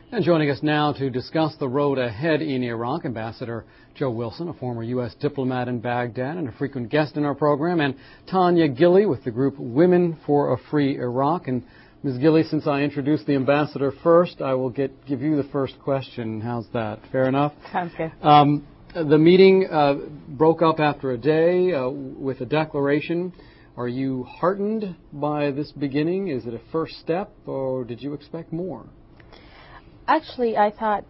And joining us now to discuss the road ahead in Iraq, Ambassador Joe Wilson, a former U.S. diplomat in Baghdad and a frequent guest in our program, and Tanya Gilley with the group Women for a Free Iraq. And Ms. Gilley, since I introduced the ambassador first, I will give you the first question. How's that? Fair enough? Sounds good. The meeting broke up after a day with a declaration. Are you heartened by this beginning? Is it a first step, or did you expect more? Actually, I thought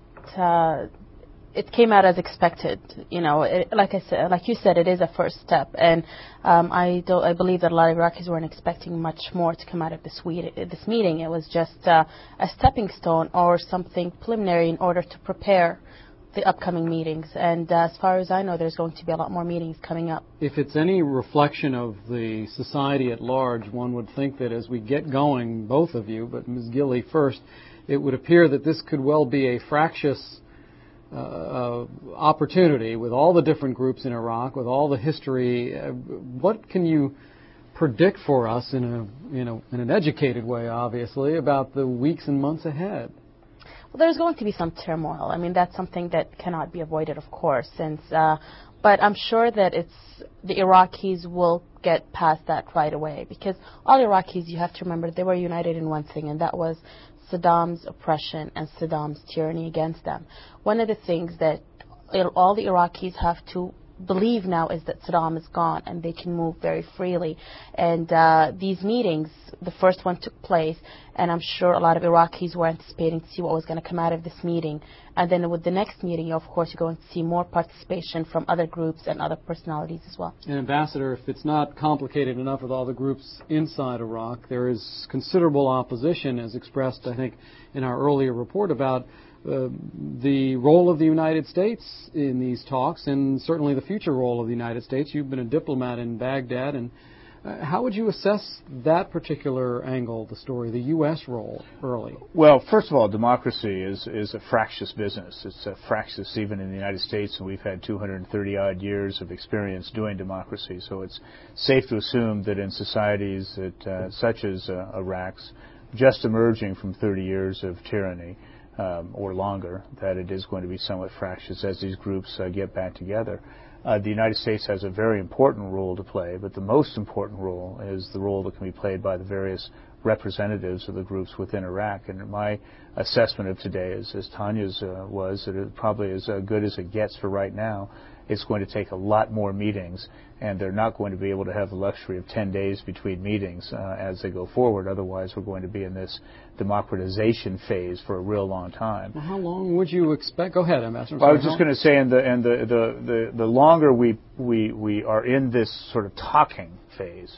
it came out as expected. You know, like you said, it is a first step, and I believe that a lot of Iraqis weren't expecting much more to come out of this meeting. It was just a stepping stone or something preliminary in order to prepare the upcoming meetings. And as far as I know, there's going to be a lot more meetings coming up. If it's any reflection of the society at large, one would think that as we get going, both of you, but Ms. Gilley first, it would appear that this could well be a fractious opportunity with all the different groups in Iraq, with all the history. What can you predict for us in an educated way, obviously, about the weeks and months ahead? Well, there's going to be some turmoil. I mean, that's something that cannot be avoided, of course. But I'm sure that the Iraqis will get past that right away, because all Iraqis, you have to remember, they were united in one thing, and that was Saddam's oppression and Saddam's tyranny against them. One of the things that all the Iraqis have to believe now is that Saddam is gone and they can move very freely. And these meetings, the first one took place, and I'm sure a lot of Iraqis were anticipating to see what was going to come out of this meeting. And then with the next meeting, of course, you're going to see more participation from other groups and other personalities as well. And Ambassador, if it's not complicated enough with all the groups inside Iraq, there is considerable opposition, as expressed, I think, in our earlier report about the role of the United States in these talks, and certainly the future role of the United States. You've been a diplomat in Baghdad, and how would you assess that particular angle, the story, the U.S. role early? Well, first of all, democracy is a fractious business. It's a fractious even in the United States, and we've had 230-odd years of experience doing democracy. So it's safe to assume that in societies such as Iraq's, just emerging from 30 years of tyranny, or longer, that it is going to be somewhat fractious as these groups get back together. The United States has a very important role to play, but the most important role is the role that can be played by the various representatives of the groups within Iraq. And my assessment of today is, as Tanya's was, that it probably is as good as it gets for right now. It's going to take a lot more meetings, and they're not going to be able to have the luxury of 10 days between meetings as they go forward. Otherwise, we're going to be in this democratization phase for a real long time. Well, how long would you expect? Go ahead, Ambassador. Well, I was just going to say, the longer we are in this sort of talking phase,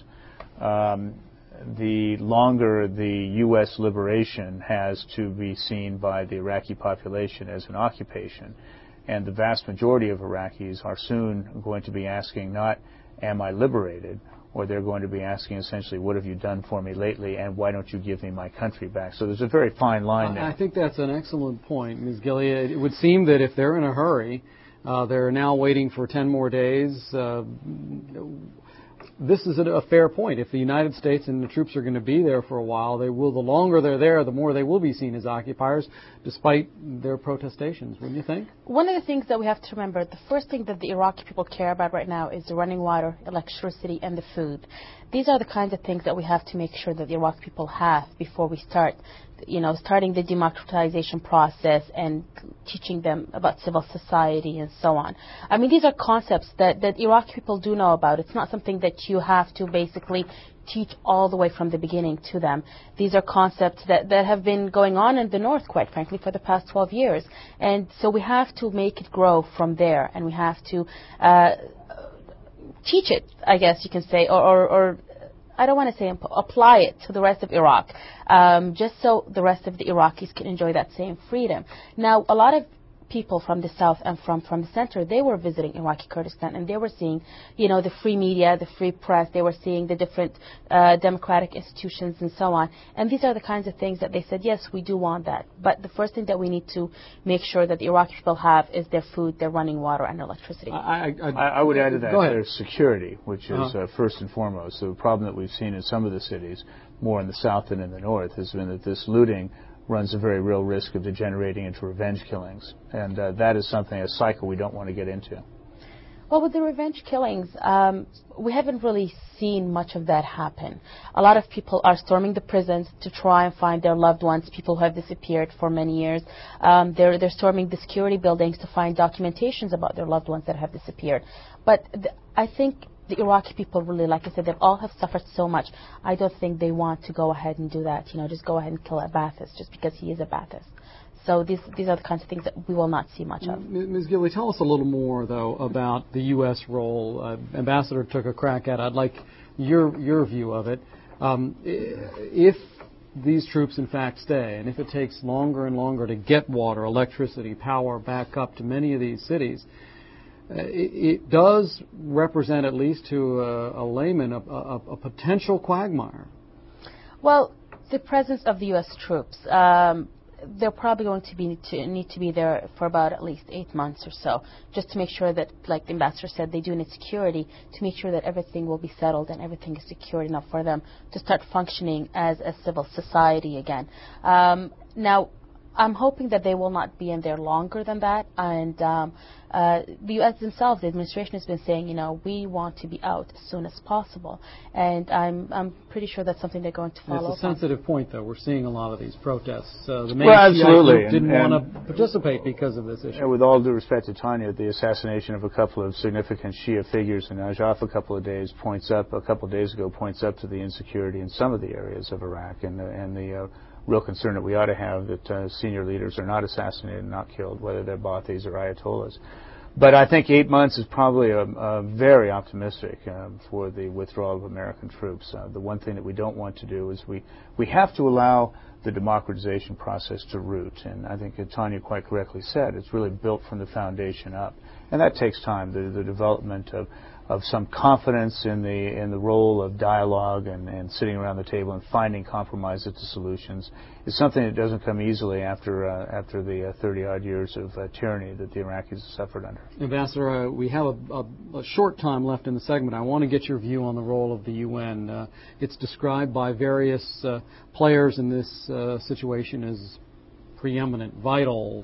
the longer the U.S. liberation has to be seen by the Iraqi population as an occupation. And the vast majority of Iraqis are soon going to be asking not, am I liberated, or they're going to be asking essentially, what have you done for me lately, and why don't you give me my country back? So there's a very fine line there. I think that's an excellent point, Ms. Gilley. It would seem that if they're in a hurry, they're now waiting for 10 more days. This is a fair point. If the United States and the troops are going to be there for a while, the longer they're there, the more they will be seen as occupiers, despite their protestations, wouldn't you think? One of the things that we have to remember, the first thing that the Iraqi people care about right now is the running water, electricity, and the food. These are the kinds of things that we have to make sure that the Iraqi people have before we start, starting the democratization process and teaching them about civil society and so on. I mean, these are concepts that Iraqi people do know about. It's not something that you have to basically teach all the way from the beginning to them. These are concepts that have been going on in the North, quite frankly, for the past 12 years. And so we have to make it grow from there, and we have to teach it, I guess you can say, or I don't want to say apply it to the rest of Iraq, just so the rest of the Iraqis can enjoy that same freedom. Now, a lot of people from the south and from the center, they were visiting Iraqi Kurdistan, and they were seeing, the free media, the free press. They were seeing the different democratic institutions and so on. And these are the kinds of things that they said, yes, we do want that. But the first thing that we need to make sure that the Iraqi people have is their food, their running water, and electricity. I would add to that there's security, which is first and foremost. The problem that we've seen in some of the cities, more in the south than in the north, has been that this looting runs a very real risk of degenerating into revenge killings. And that is something, a cycle we don't want to get into. Well, with the revenge killings, we haven't really seen much of that happen. A lot of people are storming the prisons to try and find their loved ones, people who have disappeared for many years. They're storming the security buildings to find documentations about their loved ones that have disappeared. But I think the Iraqi people really, like I said, they all have suffered so much. I don't think they want to go ahead and do that, just go ahead and kill a Ba'athist just because he is a Ba'athist. So these are the kinds of things that we will not see much of. Ms. Gilley, tell us a little more, though, about the U.S. role. Ambassador took a crack at it. I'd like your view of it. If these troops, in fact, stay, and if it takes longer and longer to get water, electricity, power back up to many of these cities, it does represent, at least to a layman, a potential quagmire. Well, the presence of the U.S. troops, they're probably going to need to be there for about at least 8 months or so, just to make sure that, like the ambassador said, they do need security to make sure that everything will be settled and everything is secure enough for them to start functioning as a civil society again. Now, I'm hoping that they will not be in there longer than that, and the U.S. themselves, the administration has been saying, we want to be out as soon as possible, and I'm pretty sure that's something they're going to follow. It's a sensitive point, though. We're seeing a lot of these protests. The main Shiite group didn't want to participate because of this issue. With all due respect to Tanya, the assassination of a couple of significant Shia figures in Najaf a couple of days ago points up to the insecurity in some of the areas of Iraq and the real concern that we ought to have that senior leaders are not assassinated and not killed, whether they're Ba'athis or Ayatollahs. But I think 8 months is probably very optimistic for the withdrawal of American troops. The one thing that we don't want to do is we have to allow the democratization process to root. And I think Tanya quite correctly said, it's really built from the foundation up. And that takes time, the development of some confidence in the role of dialogue and sitting around the table and finding compromises to solutions is something that doesn't come easily after the 30-odd years of tyranny that the Iraqis have suffered under. Ambassador, we have a short time left in the segment. I want to get your view on the role of the UN. It's described by various players in this situation as preeminent, vital,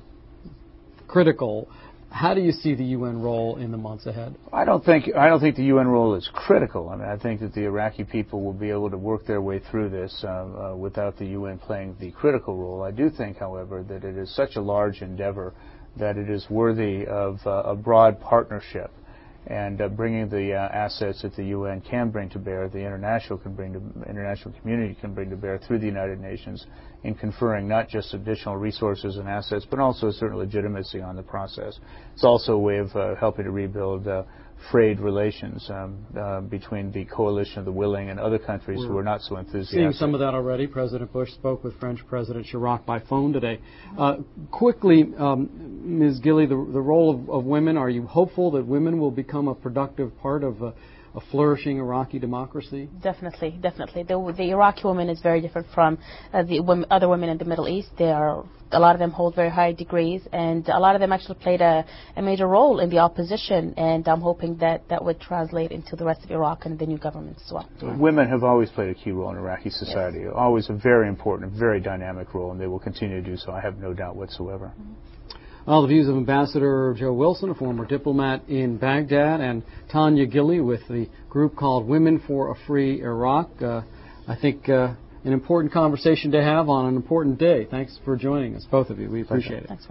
critical. How do you see the UN role in the months ahead? I don't think the UN role is critical. I mean, I think that the Iraqi people will be able to work their way through this without the UN playing the critical role. I do think, however, that it is such a large endeavor that it is worthy of a broad partnership and bringing the assets that the UN can bring to bear, the international community can bring to bear through the United Nations in conferring not just additional resources and assets, but also a certain legitimacy on the process. It's also a way of helping to rebuild frayed relations between the coalition of the willing and other countries who are not so enthusiastic. Seeing some of that already. President Bush spoke with French President Chirac by phone today. Quickly, Ms. Gilley, the role of women, are you hopeful that women will become a productive part of a flourishing Iraqi democracy? Definitely. The Iraqi woman is very different from the other women in the Middle East. A lot of them hold very high degrees, and a lot of them actually played a major role in the opposition, and I'm hoping that would translate into the rest of Iraq and the new government as well. Women have always played a key role in Iraqi society, yes. Always a very important, very dynamic role, and they will continue to do so. I have no doubt whatsoever. Mm-hmm. Well, the views of Ambassador Joe Wilson, a former diplomat in Baghdad, and Tanya Gilley with the group called Women for a Free Iraq. I think an important conversation to have on an important day. Thanks for joining us, both of you. We appreciate it.